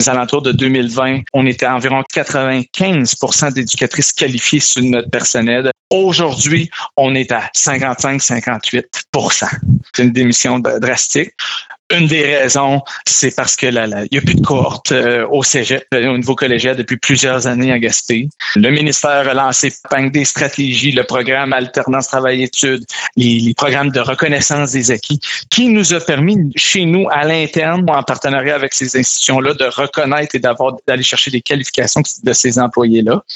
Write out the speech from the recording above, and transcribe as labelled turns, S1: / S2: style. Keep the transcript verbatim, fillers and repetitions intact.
S1: alentours de deux mille vingt, on était à environ quatre-vingt-quinze pour cent d'éducatrices qualifiées sur notre personnel. Aujourd'hui, on est à cinquante-cinq à cinquante-huit pour cent. C'est une démission drastique. Une des raisons, c'est parce que là, là, il n'y a plus de cohorte euh, au cégep, euh, au niveau collégial depuis plusieurs années à Gaspé. Le ministère a lancé des stratégies, le programme Alternance Travail-Études, les, les programmes de reconnaissance des acquis, qui nous a permis, chez nous, à l'interne, en partenariat avec ces institutions-là, de reconnaître et d'avoir d'aller chercher des qualifications de ces employés-là.